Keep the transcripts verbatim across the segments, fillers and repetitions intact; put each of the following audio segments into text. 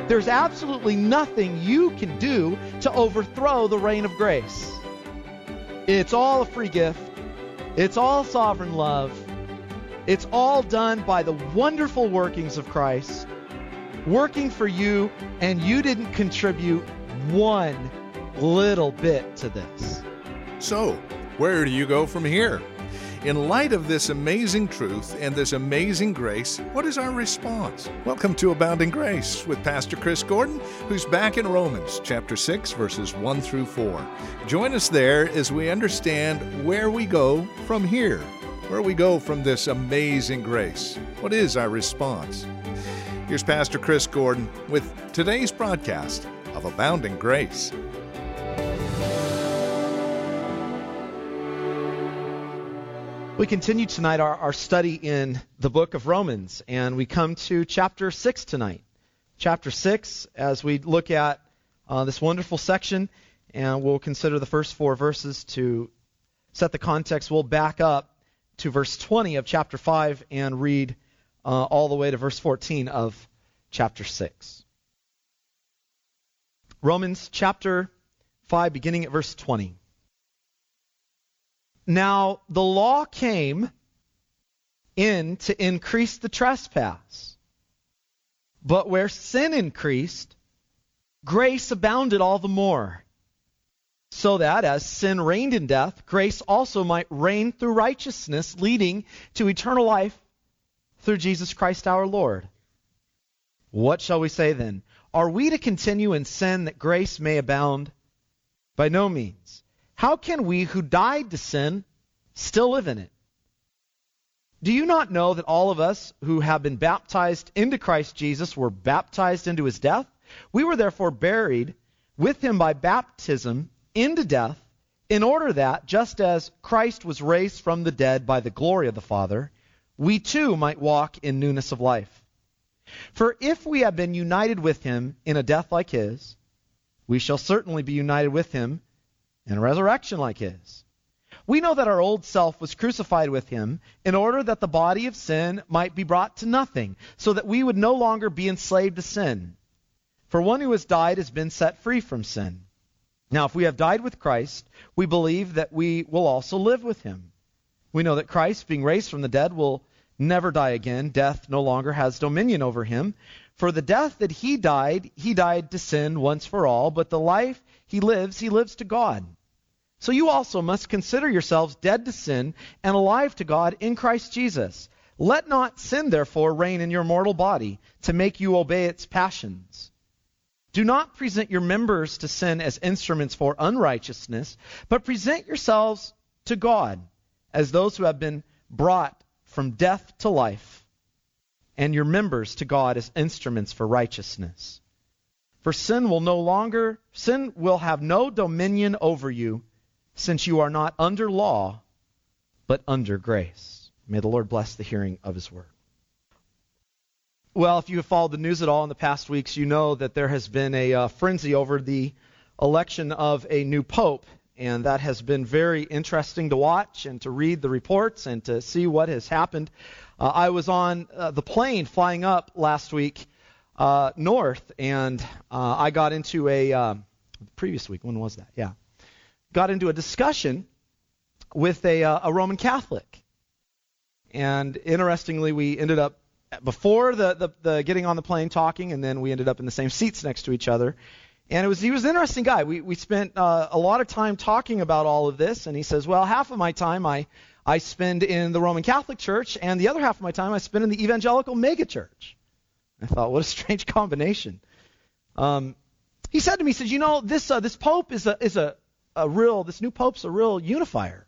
There's absolutely nothing you can do to overthrow the reign of grace. It's all a free gift. It's all sovereign love. It's all done by the wonderful workings of Christ, working for you, and you didn't contribute one little bit to this. So, where do you go from here? In light of this amazing truth and this amazing grace, what is our response? Welcome to Abounding Grace with Pastor Chris Gordon, who's back in Romans chapter six, verses one through four. Join us there as we understand where we go from here, where we go from this amazing grace. What is our response? Here's Pastor Chris Gordon with today's broadcast of Abounding Grace. We continue tonight our, our study in the book of Romans, and we come to chapter six tonight. Chapter six, as we look at uh, this wonderful section, and we'll consider the first four verses to set the context. We'll back up to verse twenty of chapter five and read uh, all the way to verse fourteen of chapter six. Romans chapter five, beginning at verse twenty. Now, the law came in to increase the trespass. But where sin increased, grace abounded all the more. So that, as sin reigned in death, grace also might reign through righteousness, leading to eternal life through Jesus Christ our Lord. What shall we say then? Are we to continue in sin that grace may abound? By no means. How can we who died to sin still live in it? Do you not know that all of us who have been baptized into Christ Jesus were baptized into his death? We were therefore buried with him by baptism into death, in order that, just as Christ was raised from the dead by the glory of the Father, we too might walk in newness of life. For if we have been united with him in a death like his, we shall certainly be united with him in a resurrection like his. We know that our old self was crucified with him in order that the body of sin might be brought to nothing, so that we would no longer be enslaved to sin. For one who has died has been set free from sin. Now, if we have died with Christ, we believe that we will also live with him. We know that Christ, being raised from the dead, will never die again. Death no longer has dominion over him. For the death that he died, he died to sin once for all, but the life he lives, he lives to God. So you also must consider yourselves dead to sin and alive to God in Christ Jesus. Let not sin, therefore, reign in your mortal body to make you obey its passions. Do not present your members to sin as instruments for unrighteousness, but present yourselves to God as those who have been brought from death to life, and your members to God as instruments for righteousness. For sin will no longer, sin will have no dominion over you, since you are not under law, but under grace. May the Lord bless the hearing of his word. Well, if you have followed the news at all in the past weeks, you know that there has been a uh, frenzy over the election of a new pope, and that has been very interesting to watch and to read the reports and to see what has happened. Uh, I was on uh, the plane flying up last week uh, north, and uh, I got into a, uh, previous week, when was that? Yeah. Got into a discussion with a, uh, a Roman Catholic. And interestingly, we ended up, before the, the, the getting on the plane talking, and then we ended up in the same seats next to each other. And it was he was an interesting guy. We we spent uh, a lot of time talking about all of this, and he says, well, half of my time I, I spend in the Roman Catholic Church, and the other half of my time I spend in the evangelical megachurch. I thought, what a strange combination. Um, he said to me, he says, you know, this uh, this Pope is a is a A real, this new pope's a real unifier.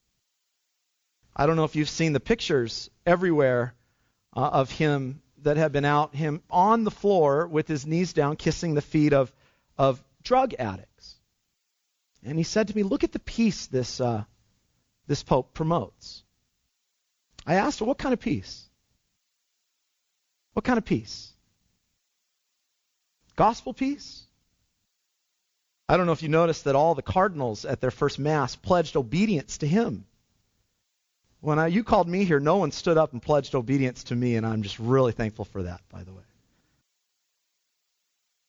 I don't know if you've seen the pictures everywhere uh, of him that have been out, him on the floor with his knees down, kissing the feet of, of drug addicts. And he said to me, look at the peace this, uh, this pope promotes. I asked him, what kind of peace? What kind of peace? Gospel peace? I don't know if you noticed that all the cardinals at their first Mass pledged obedience to him. When I, you called me here, no one stood up and pledged obedience to me, and I'm just really thankful for that, by the way.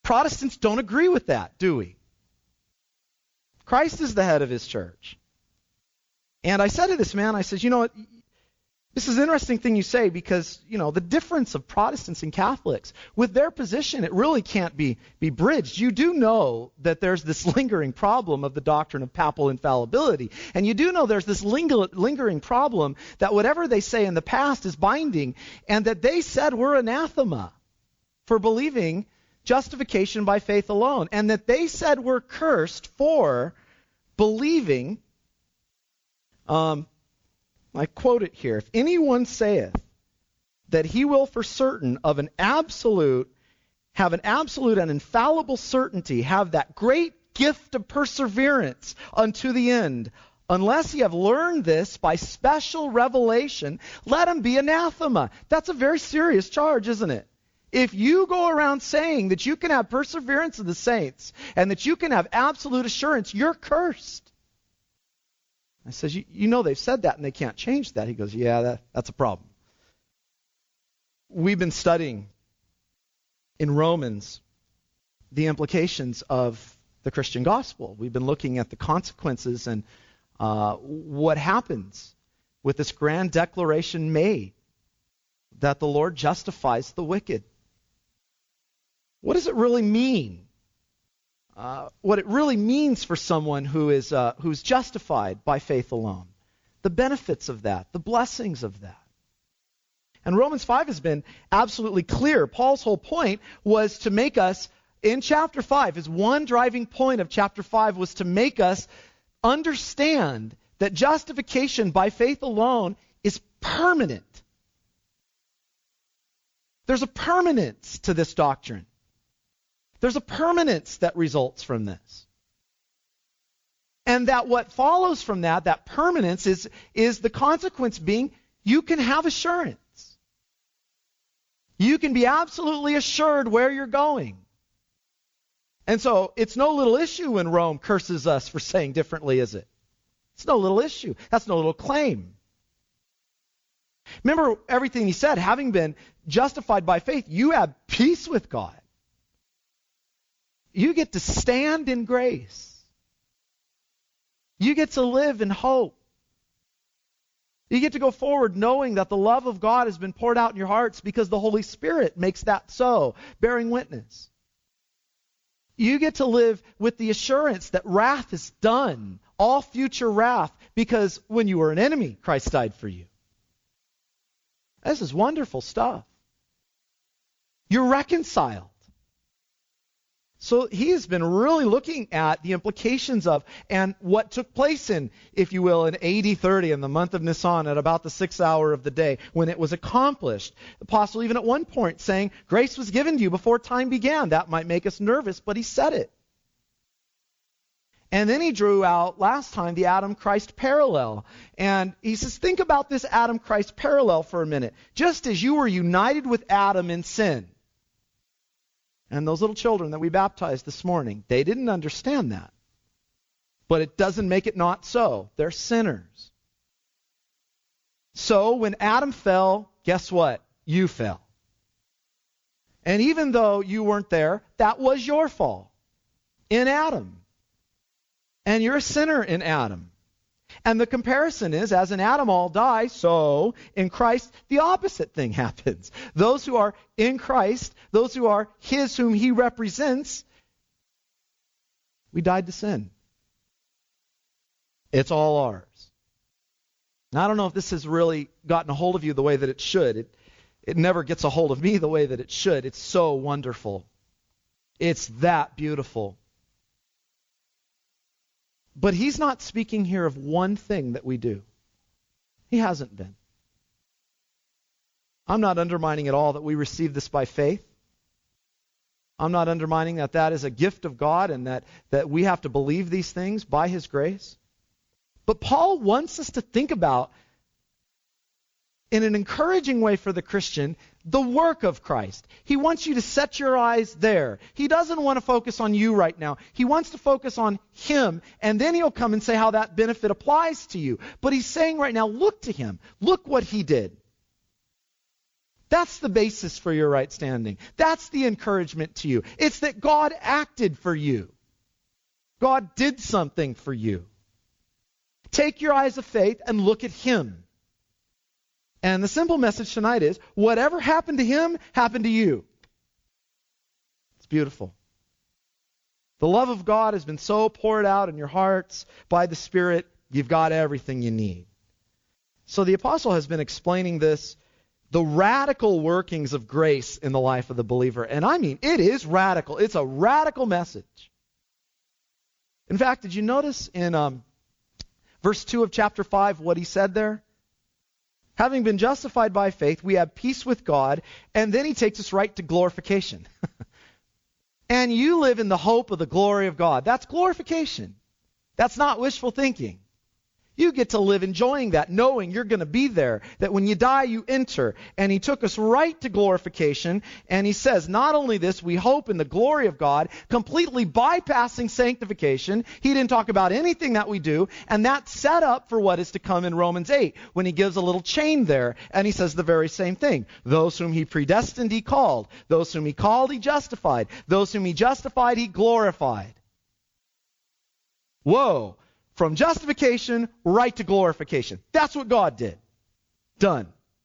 Protestants don't agree with that, do we? Christ is the head of his church. And I said to this man, I said, you know what, this is an interesting thing you say because, you know, the difference of Protestants and Catholics, with their position, it really can't be, be bridged. You do know that there's this lingering problem of the doctrine of papal infallibility. And you do know there's this ling- lingering problem that whatever they say in the past is binding, and that they said we're anathema for believing justification by faith alone, and that they said we're cursed for believing, um, I quote it here, if anyone saith that he will for certain of an absolute, have an absolute and infallible certainty, have that great gift of perseverance unto the end, unless he have learned this by special revelation, let him be anathema. That's a very serious charge, isn't it? If you go around saying that you can have perseverance of the saints and that you can have absolute assurance, you're cursed. I says, you, you know they've said that and they can't change that. He goes, yeah, that, that's a problem. We've been studying in Romans the implications of the Christian gospel. We've been looking at the consequences and uh, what happens with this grand declaration made that the Lord justifies the wicked. What does it really mean? Uh, what it really means for someone who is uh, who's justified by faith alone. The benefits of that, the blessings of that. And Romans five has been absolutely clear. Paul's whole point was to make us, in chapter five, his one driving point of chapter five was to make us understand that justification by faith alone is permanent. There's a permanence to this doctrine. There's a permanence that results from this. And that what follows from that, that permanence, is, is the consequence being you can have assurance. You can be absolutely assured where you're going. And so it's no little issue when Rome curses us for saying differently, is it? It's no little issue. That's no little claim. Remember everything he said, having been justified by faith, you have peace with God. You get to stand in grace. You get to live in hope. You get to go forward knowing that the love of God has been poured out in your hearts because the Holy Spirit makes that so, bearing witness. You get to live with the assurance that wrath is done, all future wrath, because when you were an enemy, Christ died for you. This is wonderful stuff. You're reconciled. So he has been really looking at the implications of and what took place in, if you will, in A D thirty, in the month of Nisan, at about the sixth hour of the day, when it was accomplished. The apostle even at one point saying, grace was given to you before time began. That might make us nervous, but he said it. And then he drew out, last time, the Adam-Christ parallel. And he says, think about this Adam-Christ parallel for a minute. Just as you were united with Adam in sin, and those little children that we baptized this morning, they didn't understand that. But it doesn't make it not so. They're sinners. So when Adam fell, guess what? You fell. And even though you weren't there, that was your fall in Adam. And you're a sinner in Adam. And the comparison is, as in Adam all die, so in Christ the opposite thing happens. Those who are in Christ, those who are His whom He represents, we died to sin. It's all ours. Now, I don't know if this has really gotten a hold of you the way that it should. It, it never gets a hold of me the way that it should. It's so wonderful. It's that beautiful. But he's not speaking here of one thing that we do. He hasn't been. I'm not undermining at all that we receive this by faith. I'm not undermining that that is a gift of God and that, that we have to believe these things by His grace. But Paul wants us to think about, in an encouraging way for the Christian, the work of Christ. He wants you to set your eyes there. He doesn't want to focus on you right now. He wants to focus on Him, and then He'll come and say how that benefit applies to you. But He's saying right now, look to Him. Look what He did. That's the basis for your right standing. That's the encouragement to you. It's that God acted for you. God did something for you. Take your eyes of faith and look at Him. And the simple message tonight is, whatever happened to Him, happened to you. It's beautiful. The love of God has been so poured out in your hearts by the Spirit, you've got everything you need. So the apostle has been explaining this, the radical workings of grace in the life of the believer. And I mean, it is radical. It's a radical message. In fact, did you notice in um, verse two of chapter five what he said there? Having been justified by faith, we have peace with God, and then he takes us right to glorification. And you live in the hope of the glory of God. That's glorification. That's not wishful thinking. You get to live enjoying that, knowing you're going to be there, that when you die, you enter. And he took us right to glorification, and he says, not only this, we hope in the glory of God, completely bypassing sanctification. He didn't talk about anything that we do, and that's set up for what is to come in Romans eight, when he gives a little chain there, and he says the very same thing. Those whom he predestined, he called. Those whom he called, he justified. Those whom he justified, he glorified. Whoa! From justification right to glorification. That's what God did. Done.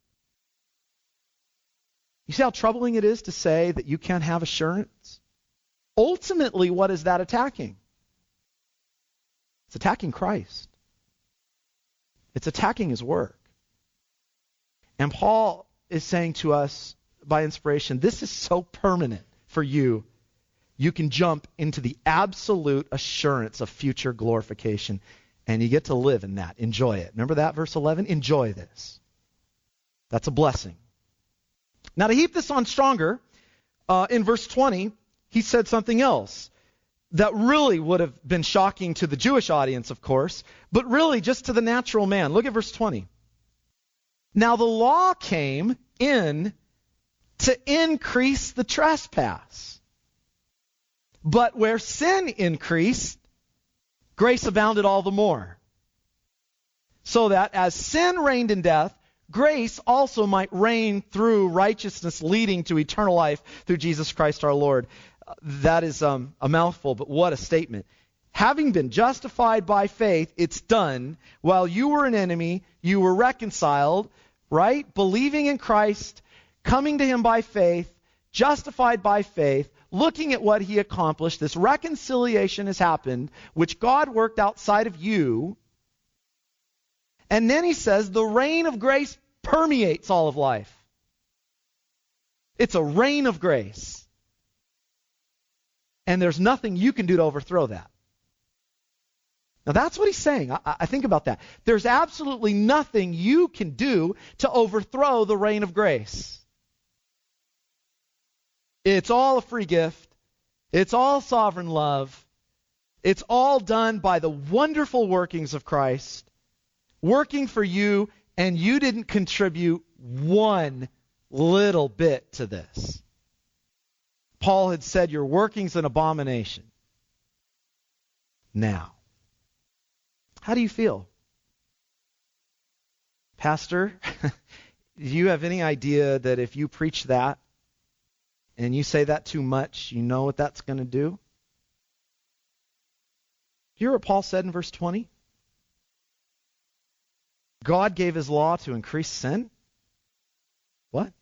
You see how troubling it is to say that you can't have assurance? Ultimately, what is that attacking? It's attacking Christ. It's attacking His work. And Paul is saying to us by inspiration, this is so permanent for you. You can jump into the absolute assurance of future glorification, and you get to live in that. Enjoy it. Remember that, verse eleven? Enjoy this. That's a blessing. Now, to heap this on stronger, uh, in verse twenty, he said something else that really would have been shocking to the Jewish audience, of course, but really just to the natural man. Look at verse twenty. Now, the law came in to increase the trespass. But where sin increased, grace abounded all the more. So that as sin reigned in death, grace also might reign through righteousness leading to eternal life through Jesus Christ our Lord. Uh, that is um, a mouthful, but what a statement. Having been justified by faith, it's done. While you were an enemy, you were reconciled, right? Believing in Christ, coming to Him by faith, justified by faith, looking at what He accomplished, this reconciliation has happened, which God worked outside of you. And then he says the reign of grace permeates all of life. It's a reign of grace. And there's nothing you can do to overthrow that. Now that's what he's saying. I, I think about that. There's absolutely nothing you can do to overthrow the reign of grace. It's all a free gift. It's all sovereign love. It's all done by the wonderful workings of Christ, working for you, and you didn't contribute one little bit to this. Paul had said, your working's an abomination. Now, how do you feel? Pastor, do you have any idea that if you preach that, and you say that too much, you know what that's going to do? Hear what Paul said in verse twenty? God gave His law to increase sin? What?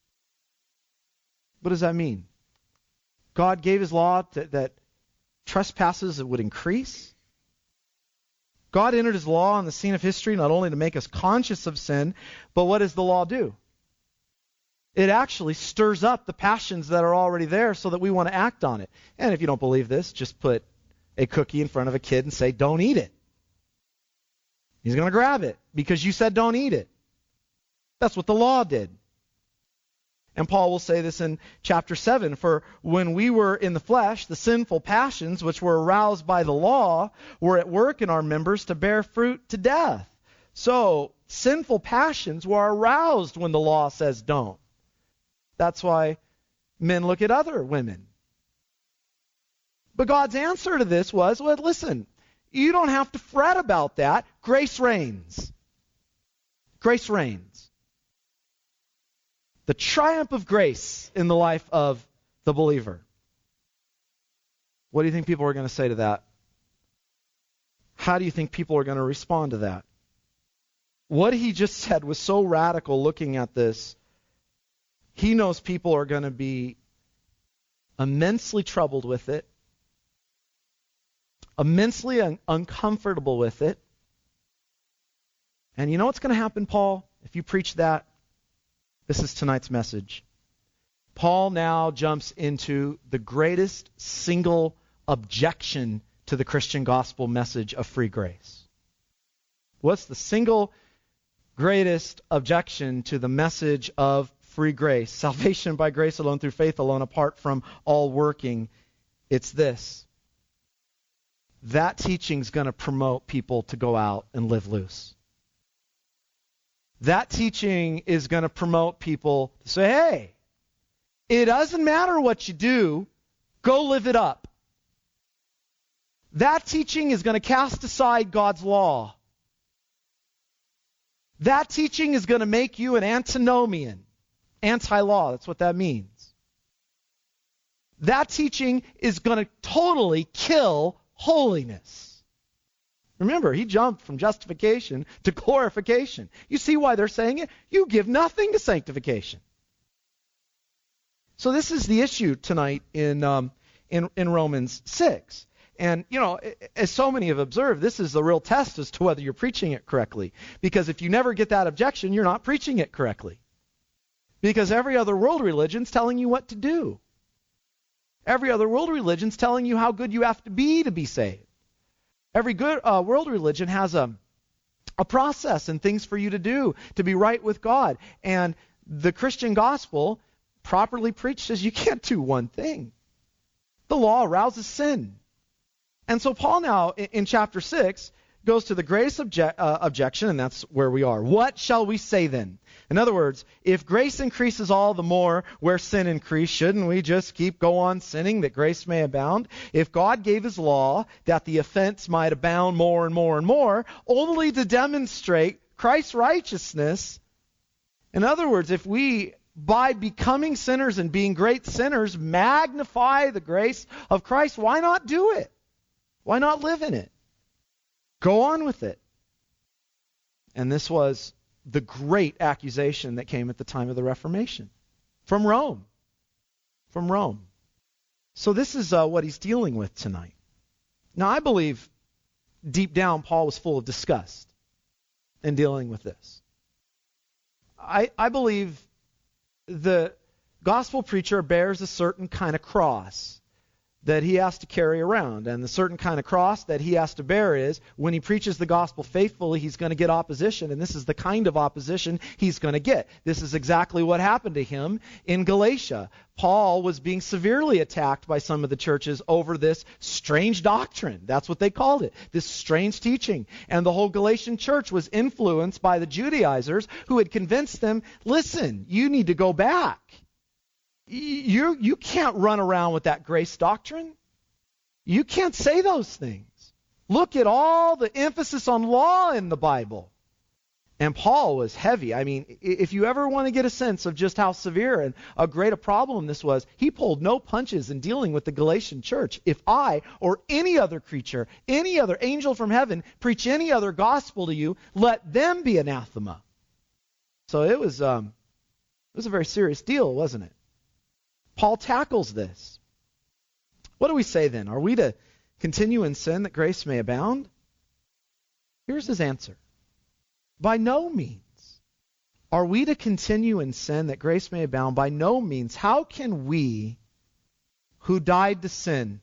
What does that mean? God gave His law to, that trespasses would increase? God entered His law on the scene of history not only to make us conscious of sin, but what does the law do? It actually stirs up the passions that are already there so that we want to act on it. And if you don't believe this, just put a cookie in front of a kid and say, don't eat it. He's going to grab it because you said don't eat it. That's what the law did. And Paul will say this in chapter seven, for when we were in the flesh, the sinful passions which were aroused by the law were at work in our members to bear fruit to death. So sinful passions were aroused when the law says don't. That's why men look at other women. But God's answer to this was, well, listen, you don't have to fret about that. Grace reigns. Grace reigns. The triumph of grace in the life of the believer. What do you think people are going to say to that? How do you think people are going to respond to that? What he just said was so radical looking at this. He knows people are going to be immensely troubled with it, immensely un- uncomfortable with it. And you know what's going to happen, Paul, if you preach that? This is tonight's message. Paul now jumps into the greatest single objection to the Christian gospel message of free grace. What's the single greatest objection to the message of free grace? Salvation by grace alone, through faith alone, apart from all working. It's this. That teaching's going to promote people to go out and live loose. That teaching is going to promote people to say, hey, it doesn't matter what you do, go live it up. That teaching is going to cast aside God's law. That teaching is going to make you an antinomian, anti-law. That's what that means. That teaching is going to totally kill holiness. Remember, he jumped from justification to glorification. You see why they're saying it? You give nothing to sanctification. So this is the issue tonight in um, in, in Romans six. And, you know, as so many have observed, this is the real test as to whether you're preaching it correctly. Because if you never get that objection, you're not preaching it correctly. Because every other world religion's telling you what to do. Every other world religion's telling you how good you have to be to be saved. Every good uh, world religion has a, a process and things for you to do to be right with God. And the Christian gospel, properly preached, says you can't do one thing. The law arouses sin. And so Paul now, in, in chapter six, goes to the greatest obje- uh, objection, and that's where we are. What shall we say then? In other words, if grace increases all the more where sin increased, shouldn't we just keep go on sinning that grace may abound? If God gave his law that the offense might abound more and more and more, only to demonstrate Christ's righteousness. In other words, if we, by becoming sinners and being great sinners, magnify the grace of Christ, why not do it? Why not live in it? Go on with it. And this was the great accusation that came at the time of the Reformation. From Rome. From Rome. So this is uh, what he's dealing with tonight. Now I believe deep down Paul was full of disgust in dealing with this. I, I believe the gospel preacher bears a certain kind of cross that he has to carry around. And the certain kind of cross that he has to bear is when he preaches the gospel faithfully, he's going to get opposition. And this is the kind of opposition he's going to get. This is exactly what happened to him in Galatia. Paul was being severely attacked by some of the churches over this strange doctrine. That's what they called it, this strange teaching. And the whole Galatian church was influenced by the Judaizers who had convinced them, listen, you need to go back. You, you can't run around with that grace doctrine. You can't say those things. Look at all the emphasis on law in the Bible. And Paul was heavy. I mean, if you ever want to get a sense of just how severe and a great a problem this was, he pulled no punches in dealing with the Galatian church. If I or any other creature, any other angel from heaven, preach any other gospel to you, let them be anathema. So it was, um, it was a very serious deal, wasn't it? Paul tackles this. What do we say then? Are we to continue in sin that grace may abound? Here's his answer. By no means. Are we to continue in sin that grace may abound? By no means. How can we, who died to sin,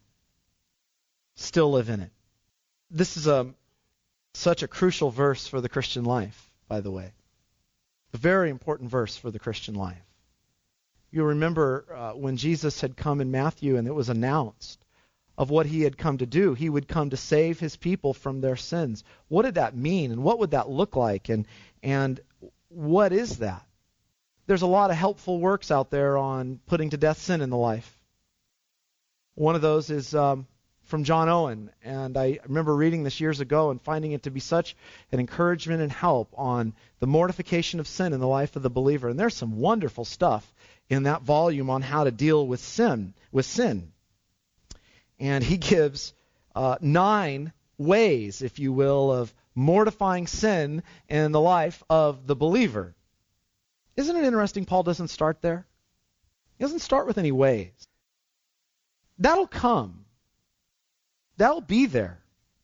still live in it? This is a such a crucial verse for the Christian life, by the way. A very important verse for the Christian life. You remember uh, when Jesus had come in Matthew and it was announced of what he had come to do. He would come to save his people from their sins. What did that mean? And what would that look like? And and what is that? There's a lot of helpful works out there on putting to death sin in the life. One of those is um, from John Owen, and I remember reading this years ago and finding it to be such an encouragement and help on the mortification of sin in the life of the believer. And there's some wonderful stuff in that volume on how to deal with sin, with sin. And he gives uh, nine ways, if you will, of mortifying sin in the life of the believer. Isn't it interesting Paul doesn't start there? He doesn't start with any ways. That'll come. That'll be there.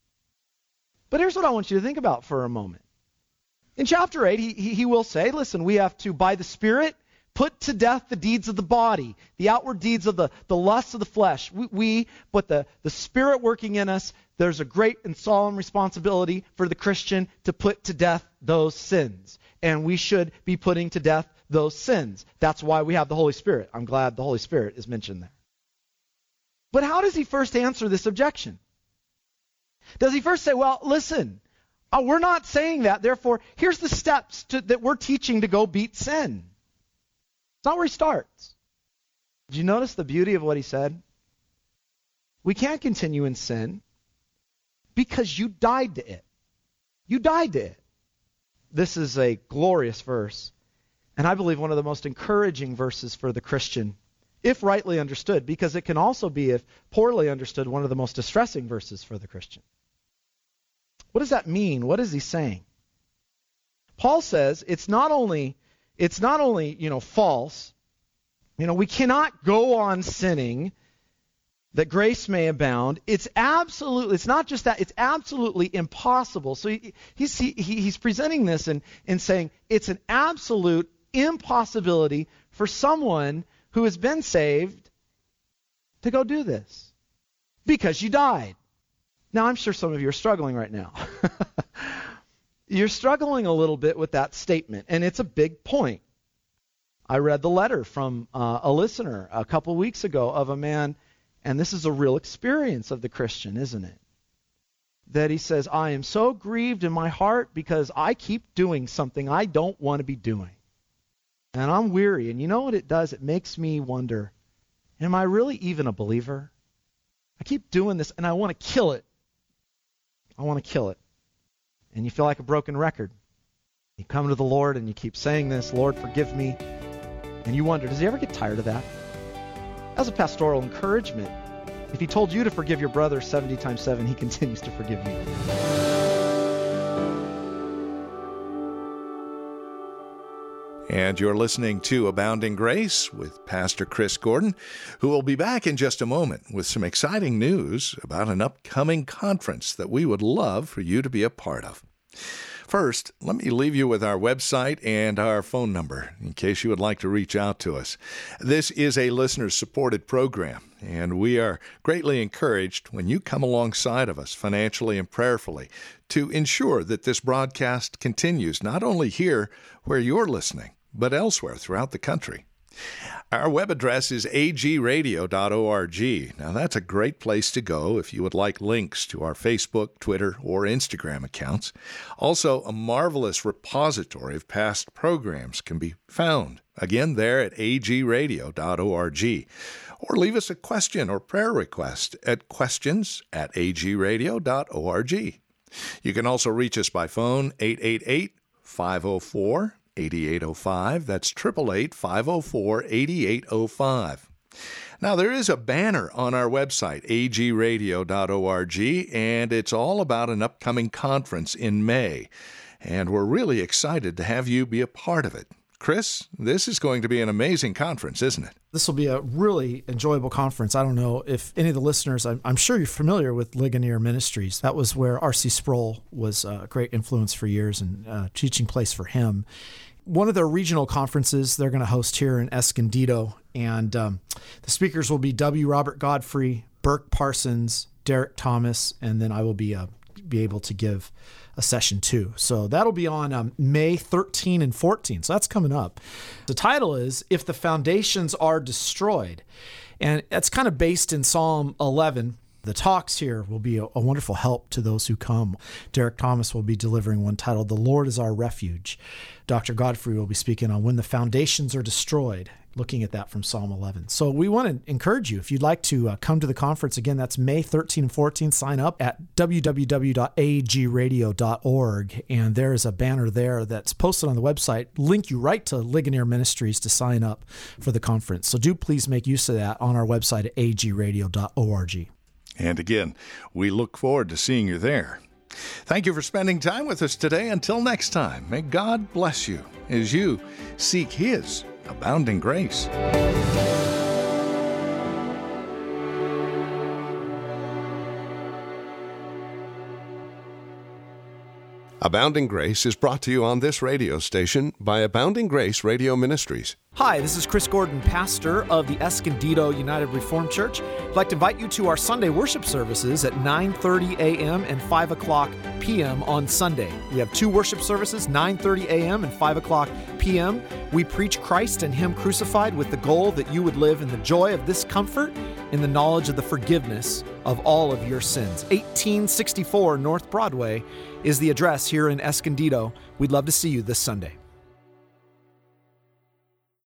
But here's what I want you to think about for a moment. In chapter eight, he, he, he will say, listen, we have to, by the Spirit, put to death the deeds of the body, the outward deeds of the, the lusts of the flesh. We, we but the, the Spirit working in us, there's a great and solemn responsibility for the Christian to put to death those sins. And we should be putting to death those sins. That's why we have the Holy Spirit. I'm glad the Holy Spirit is mentioned there. But how does he first answer this objection? Does he first say, well, listen, uh, we're not saying that, therefore, here's the steps to, that we're teaching to go beat sin. It's not where he starts. Did you notice the beauty of what he said? We can't continue in sin because you died to it. You died to it. This is a glorious verse, and I believe one of the most encouraging verses for the Christian, if rightly understood, because it can also be, if poorly understood, one of the most distressing verses for the Christian. What does that mean? What is he saying? Paul says it's not only it's not only, you know, false. You know, we cannot go on sinning that grace may abound. It's absolutely, it's not just that, it's absolutely impossible. So he, he's he, he's presenting this and, and saying it's an absolute impossibility for someone who has been saved to go do this because you died. Now, I'm sure some of you are struggling right now. You're struggling a little bit with that statement, and it's a big point. I read the letter from uh, a listener a couple weeks ago of a man, and this is a real experience of the Christian, isn't it? That he says, I am so grieved in my heart because I keep doing something I don't want to be doing. And I'm weary. And you know what it does? It makes me wonder, am I really even a believer? I keep doing this and I want to kill it. I want to kill it. And you feel like a broken record. You come to the Lord and you keep saying this, Lord, forgive me. And you wonder, does he ever get tired of that? As a pastoral encouragement, if he told you to forgive your brother seventy times seven, he continues to forgive you. And you're listening to Abounding Grace with Pastor Chris Gordon, who will be back in just a moment with some exciting news about an upcoming conference that we would love for you to be a part of. First, let me leave you with our website and our phone number in case you would like to reach out to us. This is a listener-supported program, and we are greatly encouraged when you come alongside of us financially and prayerfully to ensure that this broadcast continues not only here where you're listening, but elsewhere throughout the country. Our web address is a g radio dot org. Now, that's a great place to go if you would like links to our Facebook, Twitter, or Instagram accounts. Also, a marvelous repository of past programs can be found, again, there at a g radio dot org. Or leave us a question or prayer request at questions at a g radio dot org. You can also reach us by phone, eight eight eight, five oh four, eight eight oh five. That's eight eight eight, five oh four, eight eight oh five. Now, there is a banner on our website, a g radio dot org, and it's all about an upcoming conference in May. And we're really excited to have you be a part of it. Chris, this is going to be an amazing conference, isn't it? This will be a really enjoyable conference. I don't know if any of the listeners, I'm, I'm sure you're familiar with Ligonier Ministries. That was where R C Sproul was a great influence for years and a teaching place for him. One of their regional conferences they're going to host here in Escondido, and um, the speakers will be W. Robert Godfrey, Burk Parsons, Derek Thomas, and then I will be uh, be able to give a session too. So that'll be on um, May thirteenth and fourteenth. So that's coming up. The title is If the Foundations Are Destroyed. And that's kind of based in Psalm eleven. The talks here will be a, a wonderful help to those who come. Derek Thomas will be delivering one titled, The Lord is Our Refuge. Doctor Godfrey will be speaking on When the Foundations Are Destroyed. looking at that from Psalm eleven. So we want to encourage you, if you'd like to uh, come to the conference, again, that's May thirteenth and fourteenth. Sign up at w w w dot a g radio dot org, and there is a banner there that's posted on the website, link you right to Ligonier Ministries to sign up for the conference. So do please make use of that on our website at a g radio dot org. And again, we look forward to seeing you there. Thank you for spending time with us today. Until next time, may God bless you as you seek His abounding grace. Abounding Grace is brought to you on this radio station by Abounding Grace Radio Ministries. Hi, this is Chris Gordon, pastor of the Escondido United Reformed Church. I'd like to invite you to our Sunday worship services at nine thirty a.m. and five o'clock p.m. on Sunday. We have two worship services, nine thirty a.m. and five o'clock p.m. We preach Christ and Him crucified with the goal that you would live in the joy of this comfort, in the knowledge of the forgiveness of all of your sins. eighteen sixty-four North Broadway is the address here in Escondido. We'd love to see you this Sunday.